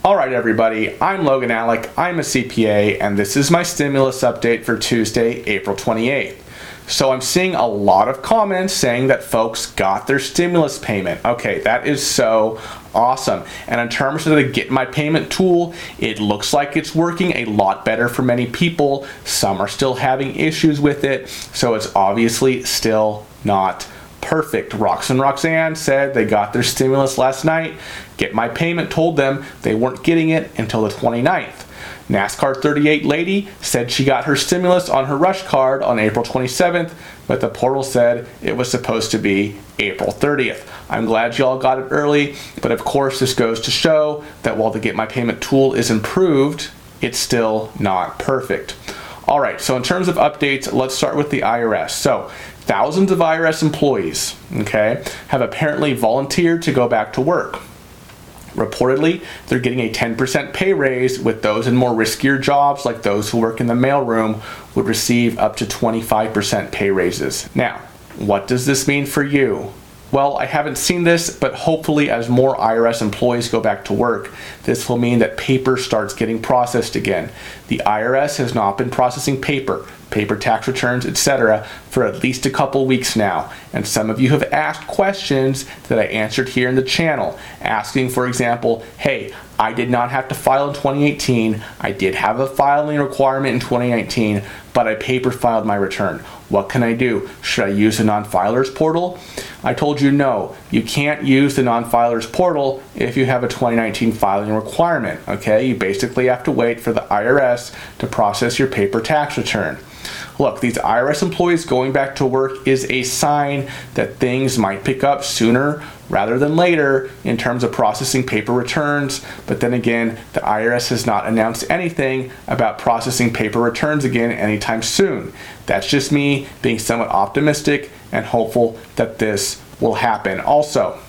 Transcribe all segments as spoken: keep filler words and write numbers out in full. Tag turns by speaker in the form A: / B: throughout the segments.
A: Alright everybody, I'm Logan Alec, I'm a C P A, and this is my stimulus update for Tuesday, April twenty-eighth. So I'm seeing a lot of comments saying that folks got their stimulus payment. Okay, that is so awesome. And in terms of the Get My Payment tool, it looks like it's working a lot better for many people. Some are still having issues with it, so it's obviously still not perfect. Rox and Roxanne said they got their stimulus last night. Get My Payment told them they weren't getting it until the twenty-ninth. NASCAR thirty-eight lady said she got her stimulus on her rush card on April twenty-seventh, but the portal said it was supposed to be April thirtieth. I'm glad y'all got it early, but of course this goes to show that while the Get My Payment tool is improved, it's still not perfect. Alright, so in terms of updates, let's start with the I R S. So, thousands of I R S employees, okay, have apparently volunteered to go back to work. Reportedly, they're getting a ten percent pay raise, with those in more riskier jobs like those who work in the mailroom would receive up to twenty-five percent pay raises. Now, what does this mean for you? Well, I haven't seen this, but hopefully as more I R S employees go back to work, this will mean that paper starts getting processed again. The I R S has not been processing paper, paper tax returns, et cetera for at least a couple weeks now. And some of you have asked questions that I answered here in the channel, asking, for example, hey, I did not have to file in twenty eighteen. I did have a filing requirement in twenty nineteen, but I paper filed my return. What can I do? Should I use the non-filers portal? I told you no, you can't use the non-filers portal if you have a twenty nineteen filing requirement, okay? You basically have to wait for the I R S to process your paper tax return. Look, these I R S employees going back to work is a sign that things might pick up sooner rather than later in terms of processing paper returns, but then again, the I R S has not announced anything about processing paper returns again anytime soon. That's just me being somewhat optimistic and hopeful that this will happen. Also,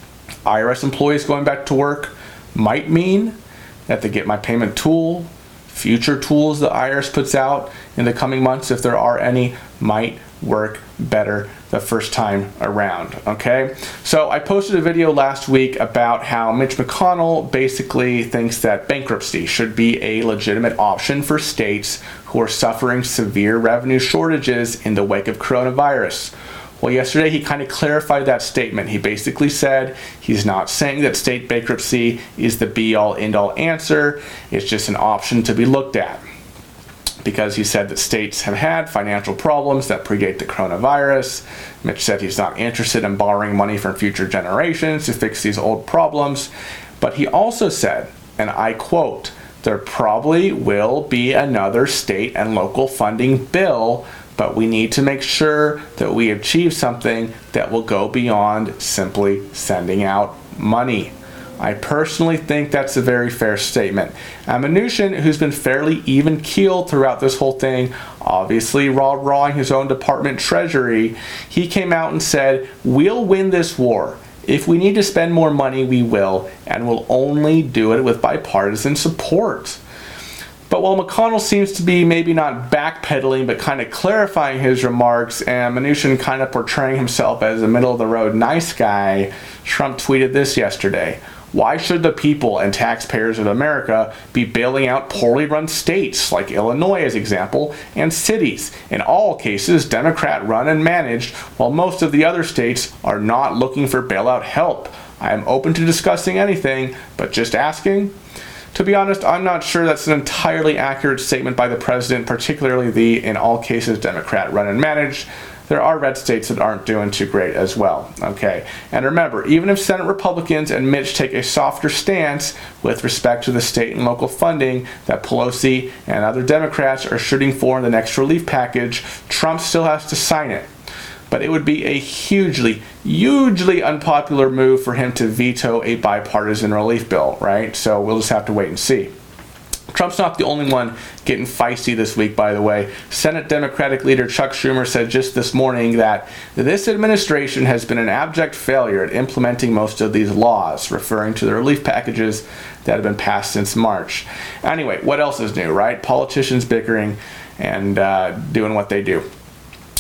A: I R S employees going back to work might mean that the Get My Payment tool, future tools the I R S puts out in the coming months, if there are any, might work better the first time around, okay? So I posted a video last week about how Mitch McConnell basically thinks that bankruptcy should be a legitimate option for states who are suffering severe revenue shortages in the wake of coronavirus. Well, yesterday he kind of clarified that statement. He basically said he's not saying that state bankruptcy is the be-all, end-all answer. It's just an option to be looked at. Because he said that states have had financial problems that predate the coronavirus. Mitch said he's not interested in borrowing money from future generations to fix these old problems. But he also said, and I quote, there probably will be another state and local funding bill, but we need to make sure that we achieve something that will go beyond simply sending out money. I personally think that's a very fair statement. And Mnuchin, who's been fairly even-keeled throughout this whole thing, obviously raw-rawing his own department treasury, he came out and said, we'll win this war. If we need to spend more money, we will, and we'll only do it with bipartisan support. But while McConnell seems to be maybe not backpedaling, but kind of clarifying his remarks, and Mnuchin kind of portraying himself as a middle-of-the-road nice guy, Trump tweeted this yesterday. Why should the people and taxpayers of America be bailing out poorly run states, like Illinois as example, and cities, in all cases Democrat run and managed, while most of the other states are not looking for bailout help? I am open to discussing anything, but just asking? To be honest, I'm not sure that's an entirely accurate statement by the president, particularly the, in all cases, Democrat run and managed. There are red states that aren't doing too great as well, okay? And remember, even if Senate Republicans and Mitch take a softer stance with respect to the state and local funding that Pelosi and other Democrats are shooting for in the next relief package, Trump still has to sign it. But it would be a hugely, hugely unpopular move for him to veto a bipartisan relief bill, right? So we'll just have to wait and see. Trump's not the only one getting feisty this week, by the way. Senate Democratic leader Chuck Schumer said just this morning that this administration has been an abject failure at implementing most of these laws, referring to the relief packages that have been passed since March. Anyway, what else is new, right? Politicians bickering and uh, doing what they do.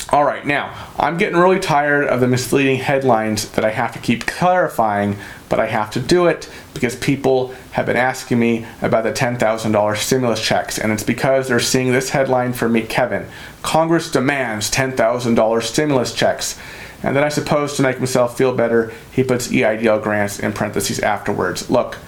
A: All right, now, I'm getting really tired of the misleading headlines that I have to keep clarifying, but I have to do it because people have been asking me about the ten thousand dollars stimulus checks, and it's because they're seeing this headline from Meet Kevin. Congress demands ten thousand dollars stimulus checks. And then I suppose to make himself feel better, he puts E I D L grants in parentheses afterwards. Look,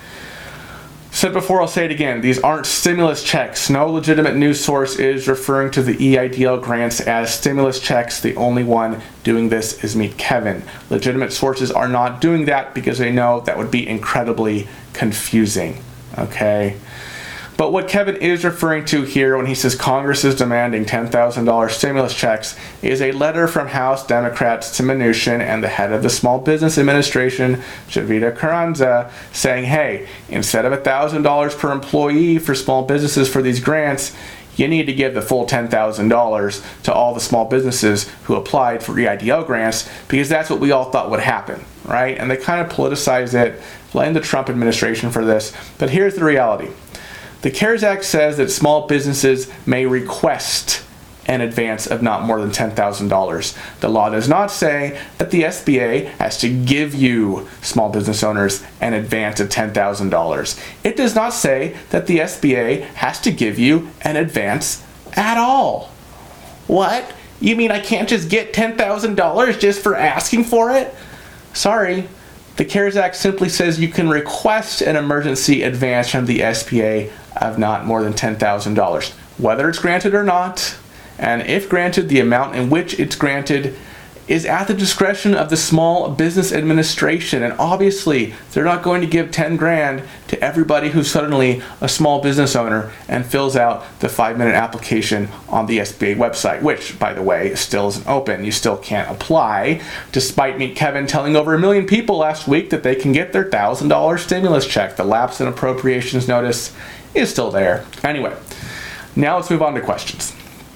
A: said before, I'll say it again. These aren't stimulus checks. No legitimate news source is referring to the E I D L grants as stimulus checks. The only one doing this is Meet Kevin. Legitimate sources are not doing that because they know that would be incredibly confusing. Okay? But what Kevin is referring to here when he says Congress is demanding ten thousand dollars stimulus checks is a letter from House Democrats to Mnuchin and the head of the Small Business Administration, Jovita Carranza, saying, hey, instead of one thousand dollars per employee for small businesses for these grants, you need to give the full ten thousand dollars to all the small businesses who applied for E I D L grants, because that's what we all thought would happen, right? And they kind of politicized it, blamed the Trump administration for this. But here's the reality. The CARES Act says that small businesses may request an advance of not more than ten thousand dollars. The law does not say that the S B A has to give you, small business owners, an advance of ten thousand dollars. It does not say that the S B A has to give you an advance at all. What? You mean I can't just get ten thousand dollars just for asking for it? Sorry. The CARES Act simply says you can request an emergency advance from the S B A of not more than ten thousand dollars. Whether it's granted or not, and if granted, the amount in which it's granted is at the discretion of the Small Business Administration. And obviously, they're not going to give ten grand to everybody who's suddenly a small business owner and fills out the five-minute application on the S B A website, which, by the way, still isn't open. You still can't apply, despite Meet Kevin telling over a million people last week that they can get their one thousand dollars stimulus check. The lapse in appropriations notice is still there. Anyway, now let's move on to questions.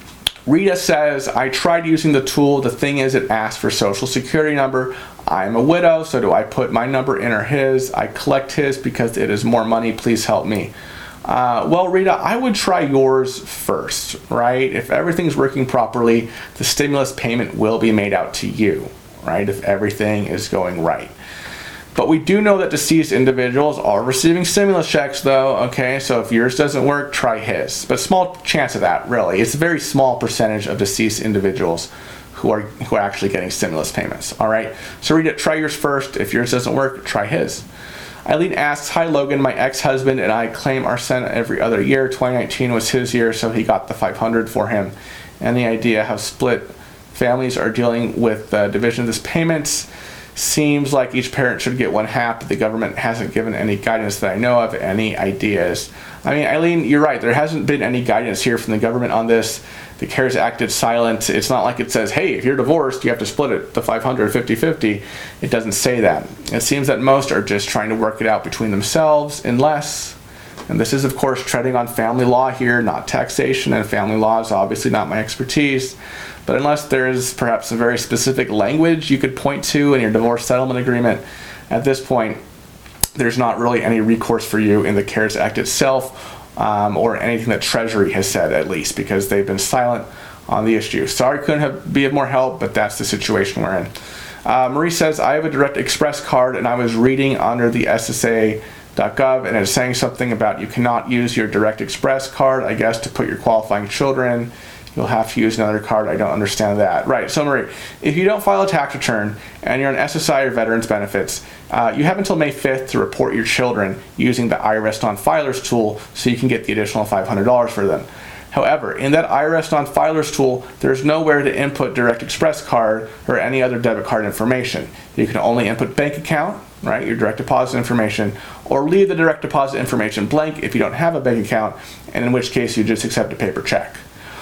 A: Rita says, I tried using the tool. The thing is, it asks for social security number. I'm a widow, so do I put my number in or his? I collect his because it is more money. Please help me. Uh, well, Rita, I would try yours first, right? If everything's working properly, the stimulus payment will be made out to you, right? If everything is going right. But we do know that deceased individuals are receiving stimulus checks, though, okay? So if yours doesn't work, try his. But small chance of that, really. It's a very small percentage of deceased individuals who are who are actually getting stimulus payments, all right? So read it, try yours first. If yours doesn't work, try his. Eileen asks, hi, Logan. My ex-husband and I claim our son every other year. twenty nineteen was his year, so he got the five hundred for him. Any idea how split families are dealing with the division of this payments? Seems like each parent should get one half, but the government hasn't given any guidance that I know of. Any ideas? I mean, Eileen, you're right. There hasn't been any guidance here from the government on this. The CARES Act is silent. It's not like it says, hey, if you're divorced, you have to split it, the five hundred fifty-fifty. It doesn't say that. It seems that most are just trying to work it out between themselves, unless, and this is, of course, treading on family law here, not taxation, and family law is obviously not my expertise. But unless there is perhaps some very specific language you could point to in your divorce settlement agreement, at this point, there's not really any recourse for you in the CARES Act itself, um, or anything that Treasury has said, at least, because they've been silent on the issue. Sorry couldn't have, be of more help, but that's the situation we're in. Uh, Marie says, I have a Direct Express card, and I was reading under the S S A dot gov, and it's saying something about you cannot use your Direct Express card, I guess, to put your qualifying children. You'll have to use another card. I don't understand that. Right, so Marie, if you don't file a tax return and you're on S S I or Veterans Benefits, uh, you have until May fifth to report your children using the I R S non-filers tool so you can get the additional five hundred dollars for them. However, in that I R S non-filers tool, there's nowhere to input Direct Express card or any other debit card information. You can only input bank account, right, your direct deposit information, or leave the direct deposit information blank if you don't have a bank account, and in which case you just accept a paper check.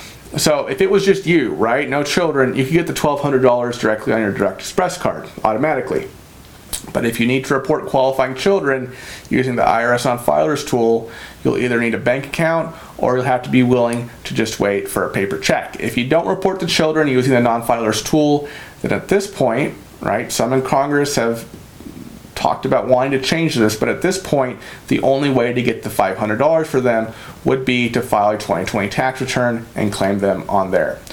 A: So if it was just you, right, no children, you could get the twelve hundred dollars directly on your Direct Express card automatically. But if you need to report qualifying children using the I R S non-filers tool, you'll either need a bank account or you'll have to be willing to just wait for a paper check. If you don't report the children using the non-filers tool, then at this point, right, some in Congress have talked about wanting to change this, but at this point, the only way to get the five hundred dollars for them would be to file a twenty twenty tax return and claim them on there.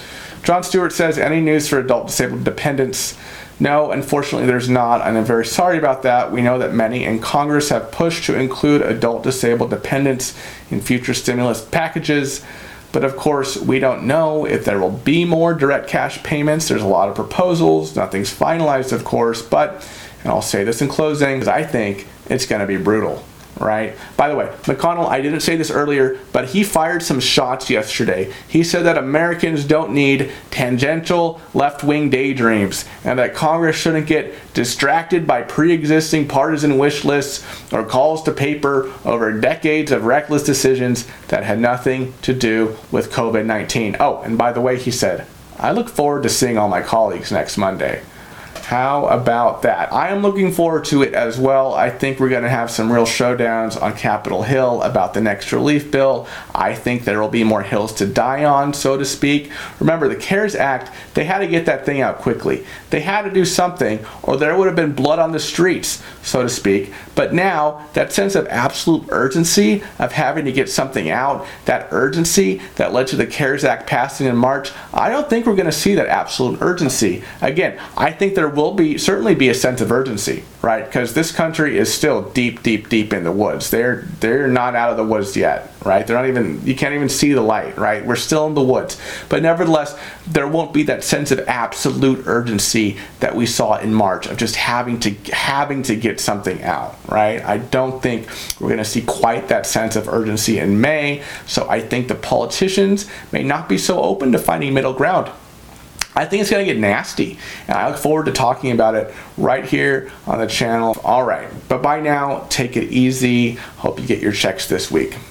A: John Stewart says, any news for adult disabled dependents? No, unfortunately there's not, and I'm very sorry about that. We know that many in Congress have pushed to include adult disabled dependents in future stimulus packages, but of course we don't know if there will be more direct cash payments. There's a lot of proposals, nothing's finalized of course, but, and I'll say this in closing, because I think it's going to be brutal. Right? By the way, McConnell, I didn't say this earlier, but he fired some shots yesterday. He said that Americans don't need tangential left-wing daydreams and that Congress shouldn't get distracted by pre-existing partisan wish lists or calls to paper over decades of reckless decisions that had nothing to do with COVID nineteen. Oh, and by the way, he said, I look forward to seeing all my colleagues next Monday. How about that? I am looking forward to it as well. I think we're going to have some real showdowns on Capitol Hill about the next relief bill. I think there will be more hills to die on, so to speak. Remember, the CARES Act, they had to get that thing out quickly. They had to do something, or there would have been blood on the streets, so to speak. But now, that sense of absolute urgency of having to get something out, that urgency that led to the CARES Act passing in March, I don't think we're going to see that absolute urgency. Again, I think there will be certainly be a sense of urgency, right? Because this country is still deep, deep, deep in the woods. They're they're not out of the woods yet, right? They're not even, you can't even see the light, right? We're still in the woods. But nevertheless, there won't be that sense of absolute urgency that we saw in March of just having to having to get something out, right? I don't think we're going to see quite that sense of urgency in May. So I think the politicians may not be so open to finding middle ground. I think it's going to get nasty, and I look forward to talking about it right here on the channel. All right, but by now, take it easy. Hope you get your checks this week.